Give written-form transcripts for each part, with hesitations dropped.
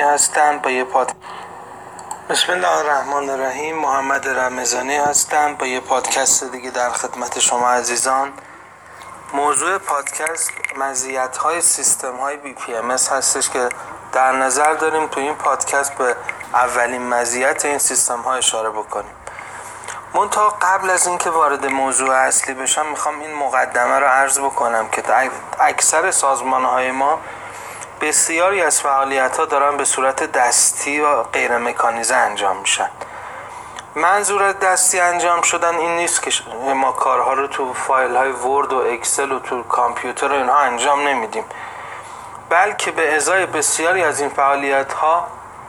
هستم با یه بسم الله الرحمن الرحیم. محمد رمضانی هستم با یه پادکست دیگه در خدمت شما عزیزان. موضوع پادکست مزیت‌های سیستم‌های BPMS هستش که در نظر داریم تو این پادکست به اولین مزیت این سیستم‌ها اشاره بکنیم. منتها قبل از اینکه وارد موضوع اصلی بشم میخوام این مقدمه رو عرض بکنم که اکثر سازمان‌های ما بسیاری از فعالیت‌ها دارن به صورت دستی و غیر مکانیزه انجام میشن. منظور از دستی انجام شدن این نیست که ما کارها رو تو فایل‌های ورد و اکسل و تو کامپیوتر و اینها انجام نمیدیم، بلکه به ازای بسیاری از این فعالیت‌ها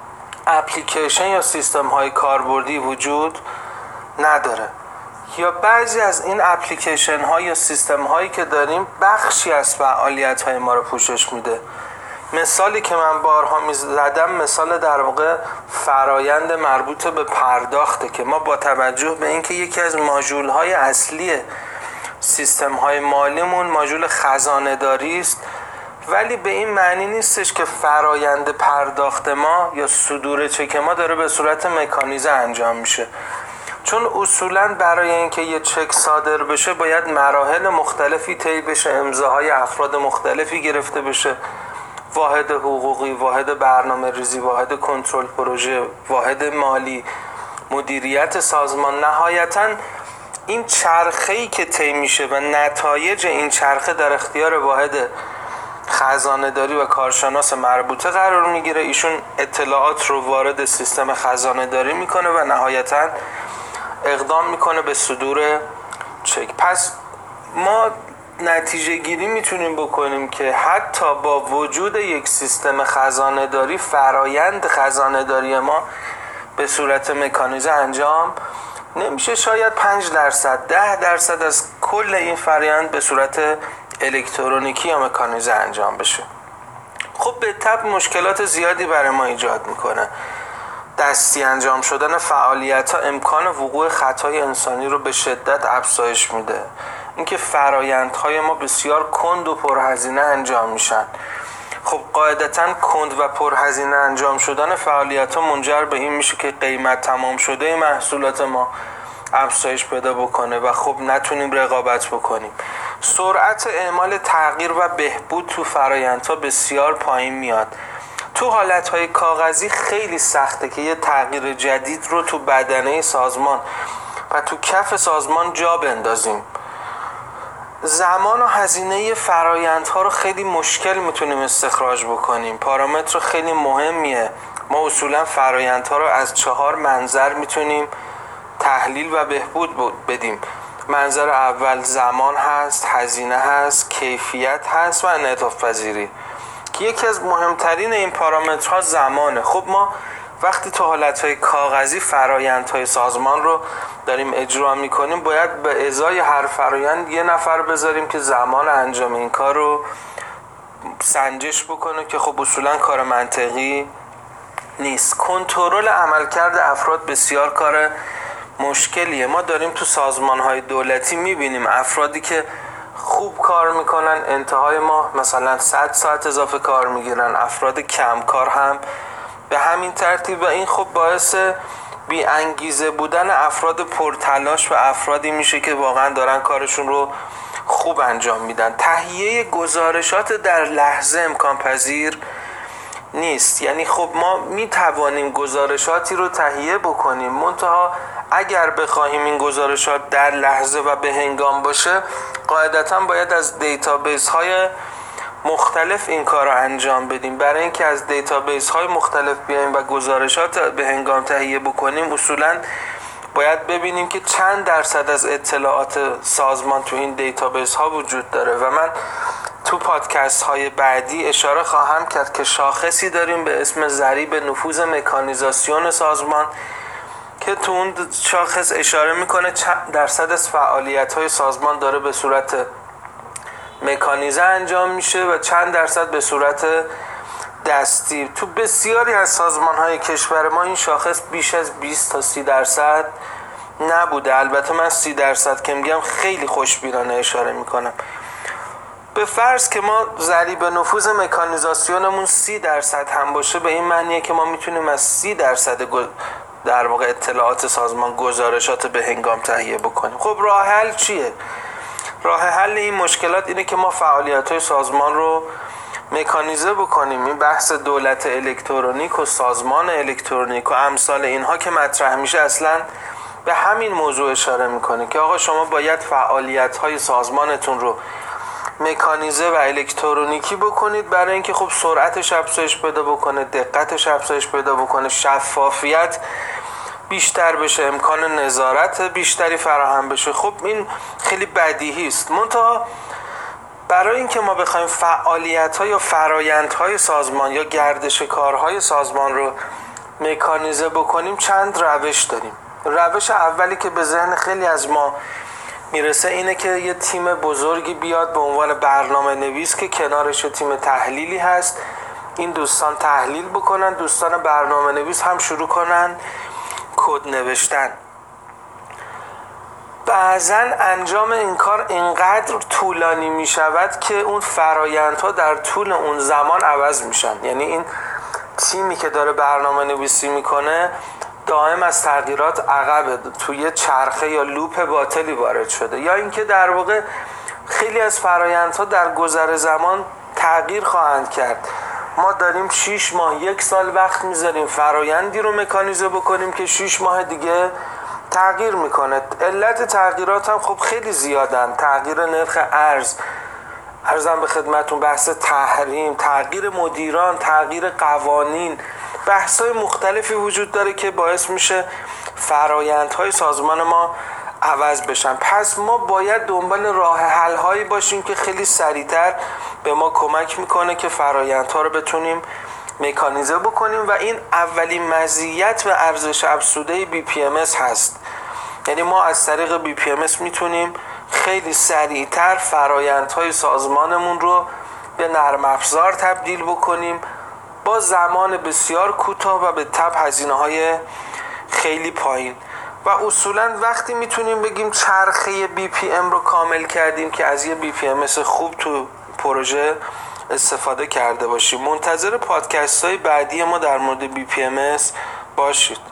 اپلیکیشن یا سیستم‌های کاربردی وجود نداره، یا بعضی از این اپلیکیشن ها یا سیستم هایی که داریم بخشی از فعالیت های ما رو پوشش میده. مثالی که من بارها میزدم مثال در واقع فرایند مربوط به پرداخته که ما با توجه به اینکه یکی از ماژول های اصلی سیستم های مالیمون ماژول خزانه داری است، ولی به این معنی نیستش که فرایند پرداخت ما یا صدور چک ما داره به صورت مکانیزه انجام میشه، چون اصولاً برای اینکه یه چک صادر بشه باید مراحل مختلفی طی بشه، امضاهای افراد مختلفی گرفته بشه، واحد حقوقی، واحد برنامه ریزی، واحد کنترل پروژه، واحد مالی، مدیریت سازمان. نهایتاً این چرخه‌ای که طی میشه و نتایج این چرخه در اختیار واحد خزانه داری و کارشناس مربوطه قرار میگیره. ایشون اطلاعات رو وارد سیستم خزانه داری میکنه و نهایتاً اقدام میکنه به صدور چک. پس ما نتیجه گیری میتونیم بکنیم که حتی با وجود یک سیستم خزانه داری فرایند خزانه داری ما به صورت مکانیزه انجام نمیشه. شاید 5% 10% از کل این فرایند به صورت الکترونیکی یا مکانیزه انجام بشه. خب به طب مشکلات زیادی برای ما ایجاد میکنه. دستی انجام شدن فعالیت‌ها امکان وقوع خطای انسانی رو به شدت افزایش میده. اینکه فرایندهای ما بسیار کند و پرهزینه انجام میشن. خب قاعدتاً کند و پرهزینه انجام شدن فعالیت‌ها منجر به این میشه که قیمت تمام شده محصولات ما افزایش پیدا بکنه و خب نتونیم رقابت بکنیم. سرعت اعمال تغییر و بهبود تو فرایندها بسیار پایین میاد. تو حالتهای کاغذی خیلی سخته که یه تغییر جدید رو تو بدنه سازمان و تو کف سازمان جا بندازیم. زمان و هزینه فرایندها رو خیلی مشکل میتونیم استخراج بکنیم. پارامتر خیلی مهمیه. ما اصولا فرایندها رو از 4 منظر میتونیم تحلیل و بهبود بدیم. منظر اول زمان هست، هزینه هست، کیفیت هست و انعطاف پذیری که یکی از مهمترین این پارامترها زمانه. خب ما وقتی تو حالتهای کاغذی فرایندهای سازمان رو داریم اجرا میکنیم باید به ازای هر فرایند یه نفر بذاریم که زمان انجام این کار رو سنجش بکنه که خب اصولا کار منطقی نیست. کنترل عملکرد افراد بسیار کار مشکلیه. ما داریم تو سازمانهای دولتی میبینیم افرادی که خوب کار میکنن انتهای ماه مثلا 100 ساعت اضافه کار میگیرن، افراد کم کار هم به همین ترتیب و این خب باعث بی انگیزه بودن افراد پرتلاش و افرادی میشه که واقعا دارن کارشون رو خوب انجام میدن. تهیه گزارشات در لحظه امکان پذیر نیست. یعنی خب ما میتوانیم گزارشاتی رو تهیه بکنیم، منتها اگر بخواهیم این گزارشات در لحظه و به هنگام باشه قاعدتاً باید از دیتابیس های مختلف این کار رو انجام بدیم. برای اینکه از دیتابیس های مختلف بیایم و گزارشات به هنگام تهیه بکنیم اصولاً باید ببینیم که چند درصد از اطلاعات سازمان تو این دیتابیس ها وجود داره و من تو پادکست های بعدی اشاره خواهم کرد که شاخصی داریم به اسم ضریب نفوذ مکانیزاسیون سازمان که تو اون شاخص اشاره میکنه چند درصد از فعالیت های سازمان داره به صورت مکانیزه انجام میشه و چند درصد به صورت دستی. تو بسیاری از سازمان های کشور ما این شاخص بیش از 20 تا 30% نبوده. البته من 30% که میگم خیلی خوشبینانه اشاره میکنم. به فرض که ما ضریب نفوذ مکانیزاسیونمون 30% هم باشه، به این معنیه که ما میتونیم از 30% در واقع اطلاعات سازمان گزارشات به هنگام تهیه بکنیم. خب راه حل چیه؟ راه حل این مشکلات اینه که ما فعالیت‌های سازمان رو مکانیزه بکنیم. این بحث دولت الکترونیک و سازمان الکترونیک و امثال اینها که مطرح میشه اصلا به همین موضوع اشاره میکنه که آقا شما باید فعالیت‌های سازمانتون رو مکانیزه و الکترونیکی بکنید برای اینکه خب سرعتش افزایش پیدا بکنه، دقتش افزایش پیدا بکنه، شفافیت بیشتر بشه، امکان نظارت بیشتری فراهم بشه. خب این خیلی بدیهی است. منتها برای اینکه ما بخوایم فعالیت‌ها یا فرایندهای سازمان یا گردش کارهای سازمان رو مکانیزه بکنیم چند روش داریم. روش اولی که به ذهن خیلی از ما میرسه اینه که یه تیم بزرگی بیاد به عنوان برنامه نویس که کنارش تیم تحلیلی هست، این دوستان تحلیل بکنن، دوستان برنامه نویس هم شروع کنن کد نوشتن. بعضا انجام این کار اینقدر طولانی می شود که اون فرایندها در طول اون زمان عوض میشن. یعنی این تیمی که داره برنامه نویسی میکنه دائم از تغییرات عقبه، توی چرخه یا لوپ باطلی وارد شده، یا اینکه در واقع خیلی از فرایندها در گذر زمان تغییر خواهند کرد. ما داریم 6 ماه 1 سال وقت میذاریم فرایندی رو مکانیزه بکنیم که 6 ماه دیگه تغییر میکنه. علت تغییرات هم خب خیلی زیادن، تغییر نرخ ارزم به خدمتون، بحث تحریم، تغییر مدیران، تغییر قوانین، بحث‌های مختلفی وجود داره که باعث میشه فرایندهای سازمان ما عوض بشن. پس ما باید دنبال راه حل‌هایی باشیم که خیلی سریعتر به ما کمک میکنه که فرایندها رو بتونیم مکانیزه بکنیم و این اولین مزیت و ارزش افزوده BPMS هست. یعنی ما از طریق BPMS میتونیم خیلی سریعتر فرایندهای سازمانمون رو به نرم افزار تبدیل بکنیم با زمان بسیار کوتاه و به تبع هزینه‌های خیلی پایین. و اصولا وقتی میتونیم بگیم چرخه BPM رو کامل کردیم که از یه BPMS خوب تو پروژه استفاده کرده باشیم. منتظر پادکست های بعدی ما در مورد BPMS باشید.